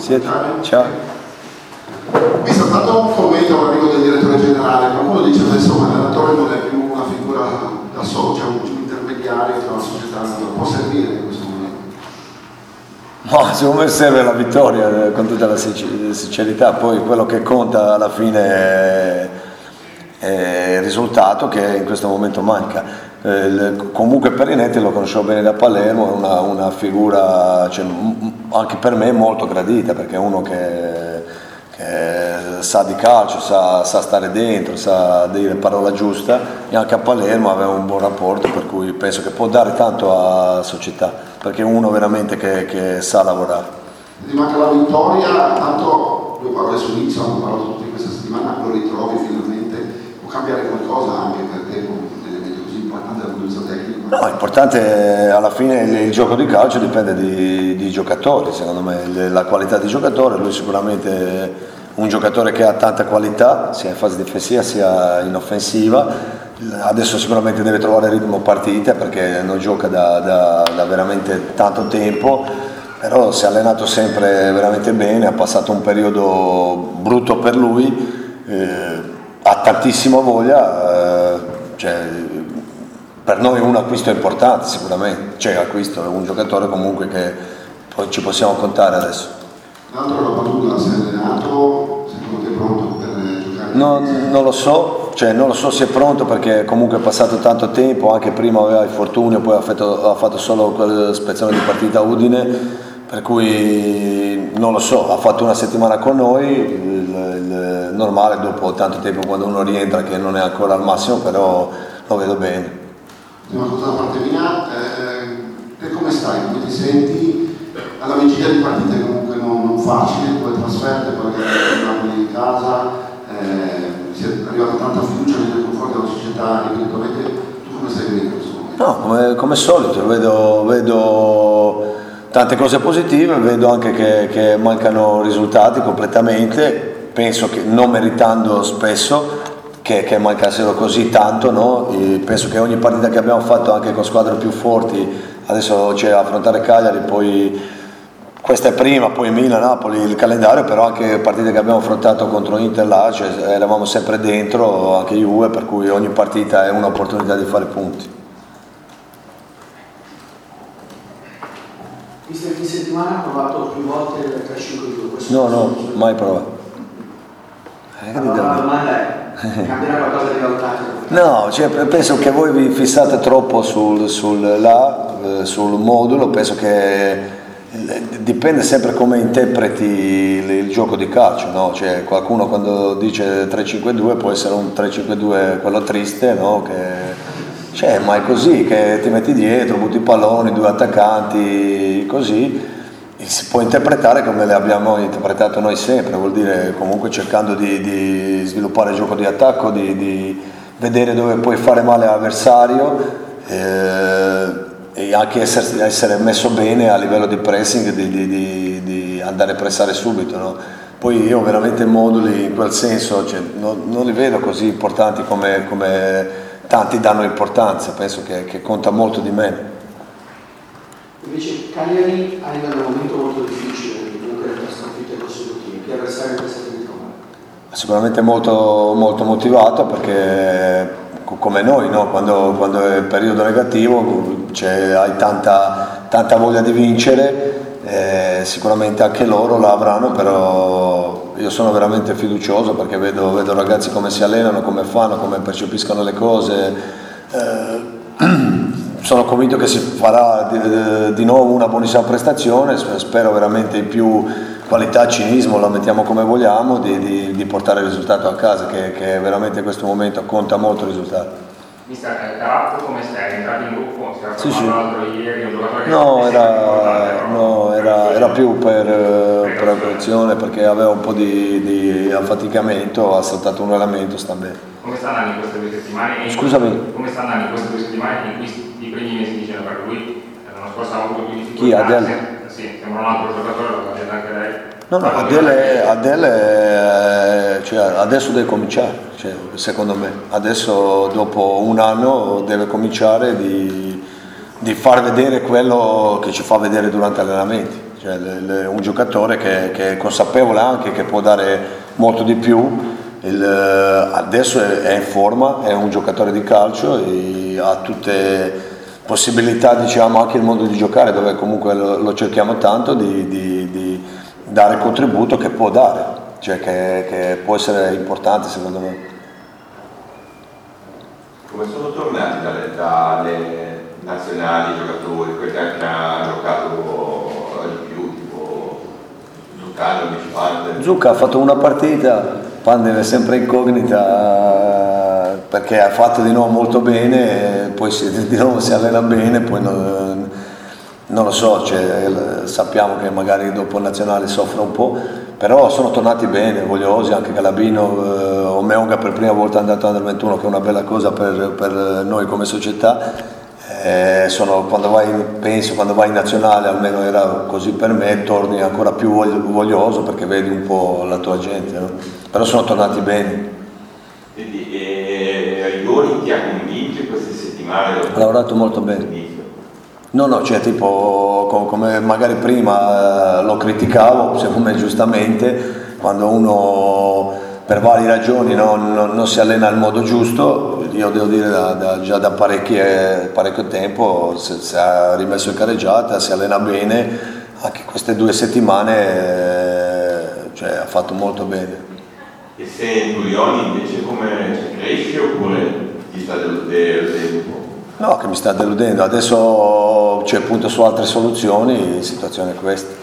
Siete? Ciao. Mi è stato un commento un amico del direttore generale, qualcuno dice che insomma l'allenatore non è più una figura da solo, c'è un intermediario tra la società e l'allenatore, può servire in questo momento? No, secondo me serve la vittoria, con tutta la sincerità, poi quello che conta alla fine è il risultato che in questo momento manca. Comunque Perinetti lo conoscevo bene da Palermo, è una figura, cioè, anche per me molto gradita, perché è uno che sa di calcio, sa stare dentro, sa dire parola giusta, e anche a Palermo aveva un buon rapporto, per cui penso che può dare tanto alla società, perché è uno veramente che sa lavorare. Ti manca la vittoria, tanto due parole su Nizza, hanno parlato tutti questa settimana, lo ritrovi finalmente, può cambiare qualcosa anche per te come un elemento così importante dal punto di vista tecnico? No, l'importante alla fine il gioco di calcio dipende di giocatori, secondo me, la qualità di giocatore, lui sicuramente è un giocatore che ha tanta qualità, sia in fase difensiva sia in offensiva, adesso sicuramente deve trovare ritmo partita perché non gioca da veramente tanto tempo, però si è allenato sempre veramente bene, ha passato un periodo brutto per lui, ha tantissima voglia, per noi è un acquisto importante sicuramente, acquisto, è un giocatore comunque che poi ci possiamo contare adesso. L'altro era Padula, si è allenato, secondo te è pronto per giocare? Non lo so, non lo so se è pronto perché comunque è passato tanto tempo, anche prima aveva infortunio, poi ha fatto solo quella spezzone di partita a Udine, per cui non lo so, ha fatto una settimana con noi, il normale dopo tanto tempo quando uno rientra che non è ancora al massimo, però lo vedo bene. Una cosa da parte mia, te come stai? Come ti senti alla vigilia di partite comunque non facili, due trasferte, poi Napoli in casa, si è arrivata tanta fiducia nei confronti della società, ripetutamente, tu come stai vedendo questo momento? No, come solito, vedo tante cose positive, vedo anche che mancano risultati completamente, penso che non meritando spesso che mancassero così tanto, no? Penso che ogni partita che abbiamo fatto anche con squadre più forti, adesso c'è affrontare Cagliari, poi questa è prima, poi Milan, Napoli, il calendario, però anche partite che abbiamo affrontato contro Inter là, eravamo sempre dentro, anche Juve, per cui ogni partita è un'opportunità di fare punti. Visto che in settimana ha provato più volte il 3-5-2? No, mai provato. Allora la domanda è, cambierà qualcosa di valutato? No, penso che voi vi fissate troppo sul modulo, penso che dipende sempre come interpreti il gioco di calcio, no? Qualcuno quando dice 3-5-2 può essere un 3-5-2 quello triste, no? Ma è così, che ti metti dietro, butti i palloni, due attaccanti, così. Si può interpretare come le abbiamo interpretato noi sempre, vuol dire comunque cercando di sviluppare il gioco di attacco, di vedere dove puoi fare male all'avversario e anche essere messo bene a livello di pressing, di andare a pressare subito, no? Poi io veramente moduli in quel senso non li vedo così importanti come tanti danno importanza, penso che conta molto di meno. Invece Cagliari arriva da un momento molto difficile, comunque le sconfitte consecutive, che avversario questa ti ritrova? Sicuramente molto, molto motivato perché come noi, no? Quando è il periodo negativo hai tanta voglia di vincere, sicuramente anche loro la avranno, però io sono veramente fiducioso perché vedo ragazzi come si allenano, come fanno, come percepiscono le cose. Sono convinto che si farà di nuovo una buonissima prestazione, spero veramente in più qualità, cinismo, la mettiamo come vogliamo, di portare il risultato a casa, che veramente in questo momento conta molto il risultato. Mister, Caratto come stai? È entrato in gruppo? Sì. L'altro ieri, un giocatore che era più per precauzione perché aveva un po' di affaticamento, ha saltato un elemento, sta bene. Come sta andando in queste 2 settimane? Scusami? Come sta andando in queste 2 settimane in cui i primi mesi dicendo per lui l'anno scorso ha avuto più difficoltà? Chi? Adele? Sì, sembra un altro giocatore, lo vedete anche lei. No, Adele adesso deve cominciare, secondo me. Adesso dopo un anno deve cominciare di far vedere quello che ci fa vedere durante gli allenamenti. cioè, un giocatore che è consapevole anche che può dare molto di più. Adesso è in forma, è un giocatore di calcio e ha tutte possibilità, diciamo, anche il modo di giocare, dove comunque lo cerchiamo tanto di dare il contributo che può dare, cioè che può essere importante secondo me. Come sono tornati dalle nazionali i giocatori, quelli che hanno giocato di più, tipo Zuccano, Bicipante? Zucca ha fatto una partita, Pandem è sempre incognita perché ha fatto di nuovo molto bene, poi di nuovo si allena bene, poi non lo so, sappiamo che magari dopo il nazionale soffre un po', però sono tornati bene, vogliosi, anche Calabino, Omeonga per prima volta è andato Under 21, che è una bella cosa per noi come società. Quando vai in nazionale, almeno era così per me, torni ancora più voglioso perché vedi un po' la tua gente, no? Però sono tornati bene. Quindi Iori ti ha convinto in queste settimane? Ha lavorato molto bene. No, cioè tipo come magari prima lo criticavo, secondo me giustamente, quando uno per varie ragioni non si allena al modo giusto. Io devo dire già da parecchio tempo si è rimesso in carreggiata, si allena bene, anche queste 2 settimane cioè, ha fatto molto bene. E se in Giulioni invece come cresce oppure ti sta deludendo? No, che mi sta deludendo, adesso c'è punto su altre soluzioni, la situazione è questa.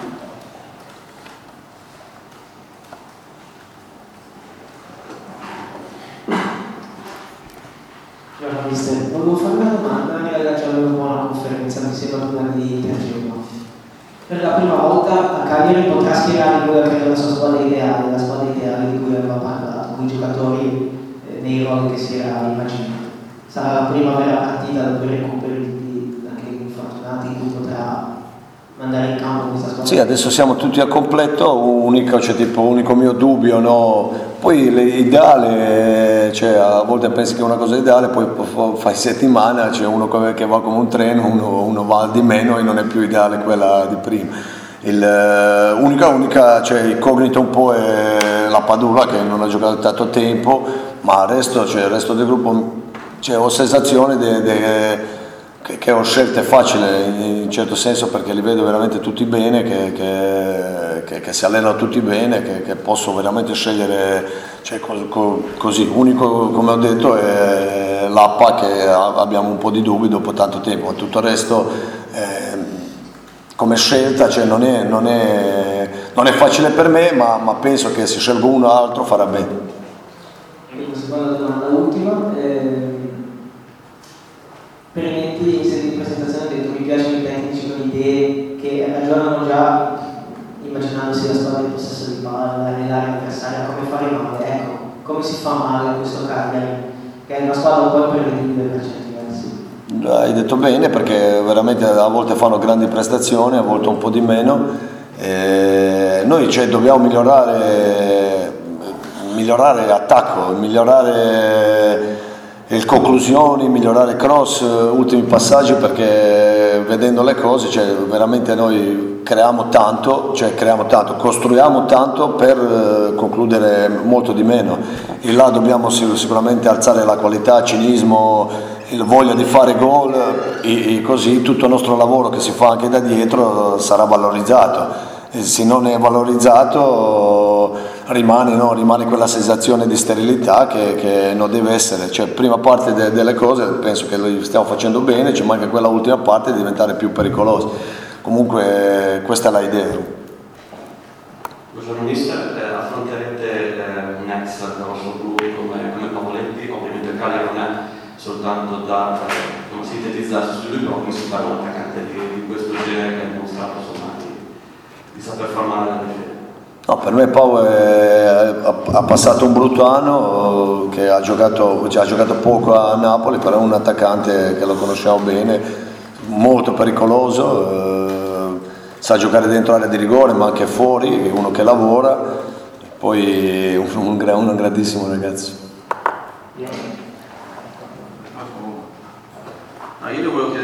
Volevo fare una domanda in relazione a una buona conferenza, mi sembra quella di Tergino. Per la prima volta a Cagliari potrà schierare quella che è la sua squadra ideale, la squadra ideale di cui aveva parlato, con i giocatori nei ruoli che si era immaginato. Sarà la prima vera partita dopo i recuperi anche infortunati in cui potrà mandare in campo questa squadra. Sì, adesso siamo tutti a completo, unico mio dubbio, no? Poi l'ideale, cioè a volte pensi che è una cosa ideale, poi fai settimana, c'è uno che va come un treno, uno va di meno e non è più ideale quella di prima. Unica, cioè incognita un po' è la Padula che non ha giocato tanto tempo, ma il resto del gruppo, ho sensazione che ho scelte facili in un certo senso, perché li vedo veramente tutti bene, che si allenano tutti bene, che posso veramente scegliere, cioè, così. Unico, come ho detto, è l'Appa, che abbiamo un po' di dubbi dopo tanto tempo. Tutto il resto come scelta, cioè, non è facile per me, ma penso che se scelgo uno o altro farà bene. Una seconda domanda, l'ultima. Perimenti in sede di presentazione ha detto: mi piacciono i tecnici con idee che ragionano già immaginandosi la squadra di possesso di palla nell'area avversaria, come fare male, ecco, come si fa male a questo Cagliari, che è una squadra un po' imprevedibile per certi versi. Hai detto bene, perché veramente a volte fanno grandi prestazioni, a volte un po' di meno. Noi dobbiamo migliorare attacco, migliorare le conclusioni, migliorare cross, ultimi passaggi, perché vedendo le cose, veramente noi creiamo tanto, costruiamo tanto per concludere molto di meno. E là dobbiamo sicuramente alzare la qualità, cinismo, la voglia di fare gol, e così tutto il nostro lavoro che si fa anche da dietro sarà valorizzato. E se non è valorizzato rimane quella sensazione di sterilità che non deve essere. Prima parte delle cose penso che lo stiamo facendo bene, ci manca quella ultima parte di diventare più pericolosi. Comunque questa è l'idea. Buongiorno mister, affronterete un ex rosso-blu come Pavoletti. Ovviamente il Cagliari non è soltanto da sintetizzarsi su lui, però come si fa un attaccante di questo genere che ha dimostrato di saper formare la difesa? No, per me Pau ha passato un brutto anno, che ha giocato poco a Napoli, però è un attaccante che lo conosciamo bene, molto pericoloso, sa giocare dentro l'area di rigore ma anche fuori, uno che lavora, poi un grandissimo ragazzo. Io le volevo chiedere una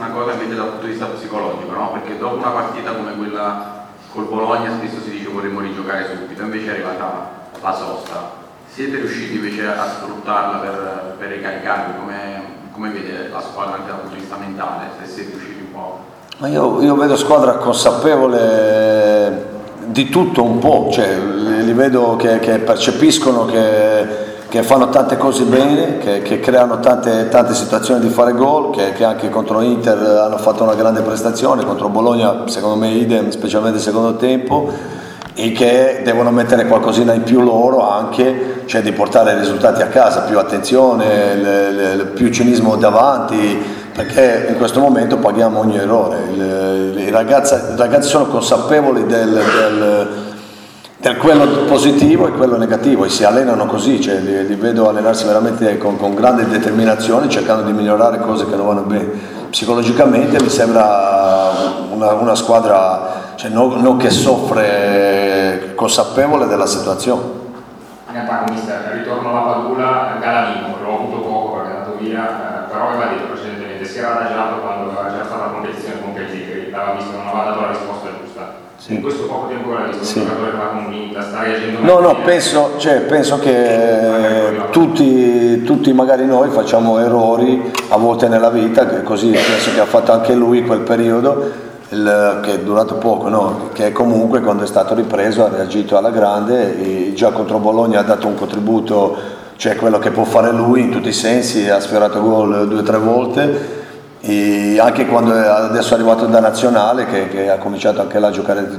una cosa invece dal punto di vista psicologico, no? Perché dopo una partita come quella col Bologna spesso si dice vorremmo rigiocare subito, invece è arrivata la sosta. Siete riusciti invece a sfruttarla per ricaricarvi? Come vede la squadra anche dal punto di vista mentale, se siete riusciti un po'? Ma io vedo squadra consapevole di tutto un po', cioè li vedo che percepiscono che fanno tante cose bene, che creano tante situazioni di fare gol, che anche contro Inter hanno fatto una grande prestazione, contro Bologna secondo me idem, specialmente nel secondo tempo, e che devono mettere qualcosina in più loro anche, cioè di portare i risultati a casa, più attenzione, più cinismo davanti, perché in questo momento paghiamo ogni errore. I ragazzi sono consapevoli del quello positivo e quello negativo e si allenano così, cioè li vedo allenarsi veramente con grande determinazione, cercando di migliorare cose che non vanno bene. Psicologicamente mi sembra una squadra, cioè, non che soffre, consapevole della situazione. Mister, ritorno alla Padula, Galanino, l'ho avuto poco perché è andato via, però aveva detto precedentemente, si era adagiato quando c'era stata la competizione con Pellegrini, l'aveva visto, non aveva dato la risposta giusta. Sì. In questo poco tempo l'ha visto, sì. Un giocatore che va convinta, sta reagendo No, penso che tutti magari noi facciamo errori a volte nella vita, che così penso che ha fatto anche lui quel periodo, che è durato poco, no? Che comunque quando è stato ripreso ha reagito alla grande e già contro Bologna ha dato un contributo, cioè quello che può fare lui in tutti i sensi, ha sfiorato gol 2 o 3 volte e anche quando adesso è arrivato da nazionale che ha cominciato anche là a giocare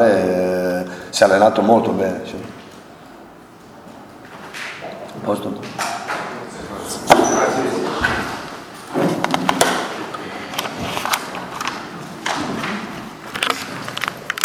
titolare, si è allenato molto bene. Sì. A posto.